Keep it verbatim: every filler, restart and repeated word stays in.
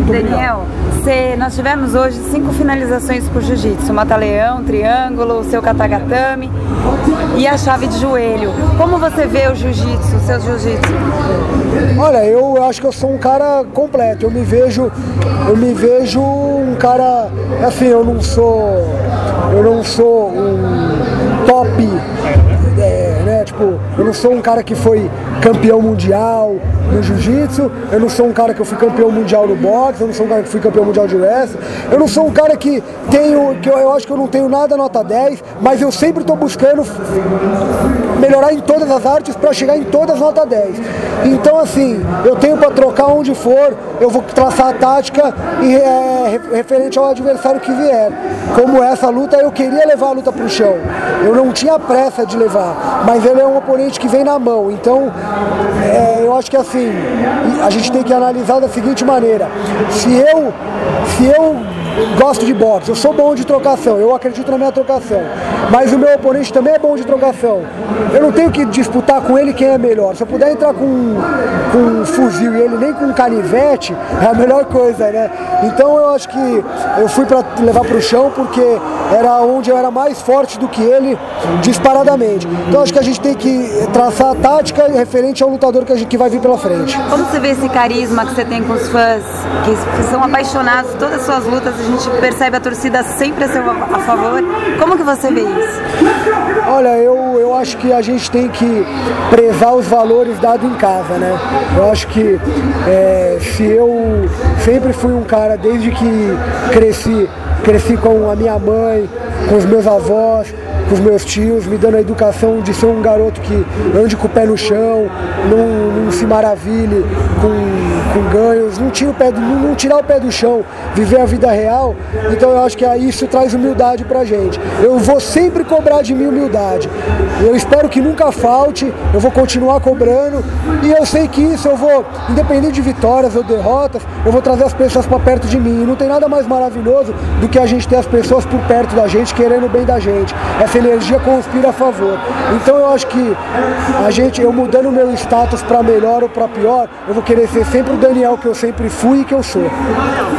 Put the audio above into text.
Muito Daniel, cê, nós tivemos hoje cinco finalizações por jiu-jitsu, mata-leão, triângulo, o seu katagatame e a chave de joelho. Como você vê o jiu-jitsu, o seu jiu-jitsu? Olha, eu acho que eu sou um cara completo. Eu me vejo, eu me vejo um cara, assim, eu não sou, eu não sou um top, é, né? Tipo, eu não sou um cara que foi campeão mundial no jiu-jitsu, eu não sou um cara que eu fui campeão mundial no boxe, eu não sou um cara que fui campeão mundial de wrestling, eu não sou um cara que tenho, que eu, eu acho que eu não tenho nada nota dez, mas eu sempre estou buscando melhorar em todas as artes para chegar em todas nota dez. Então assim, eu tenho para trocar onde for, eu vou traçar a tática e, é, referente ao adversário que vier. Como essa luta, eu queria levar a luta para o chão, eu não tinha pressa de levar, mas ele é um oponente que vem na mão, então é, eu acho que assim, a gente tem que analisar da seguinte maneira: se eu, se eu gosto de boxe, eu sou bom de trocação, eu acredito na minha trocação, mas o meu oponente também é bom de trocação, eu não tenho que disputar com ele quem é melhor. Se eu puder entrar com, com um fuzil e ele nem com um canivete, é a melhor coisa, né? Então eu acho que eu fui para levar para o chão porque era onde eu era mais forte do que ele, disparadamente. Então acho que a gente tem que traçar a tática referente ao lutador que, a gente, que vai vir pela frente. Como você vê esse carisma que você tem com os fãs, que são apaixonados, todas as suas lutas, a gente percebe a torcida sempre a seu a favor. Como que você vê isso? Olha, eu, eu acho que a gente tem que prezar os valores dados em casa, né? Eu acho que é, se eu sempre fui um cara, desde que cresci, cresci com a minha mãe, com os meus avós, com os meus tios, me dando a educação de ser um garoto que ande com o pé no chão, não, não se maravilhe com, com ganhos, não, tira o pé do, não, não tirar o pé do chão, viver a vida real. Então eu acho que isso traz humildade pra gente. Eu vou sempre cobrar de mim humildade. Eu espero que nunca falte, eu vou continuar cobrando e eu sei que isso eu vou, independente de vitórias ou derrotas, eu vou trazer as pessoas pra perto de mim. E não tem nada mais maravilhoso do que a gente ter as pessoas por perto da gente, querendo o bem da gente. Essa energia conspira a favor. Então eu acho que a gente, eu mudando o meu status para melhor ou para pior, eu vou querer ser sempre o Daniel que eu sempre fui e que eu sou.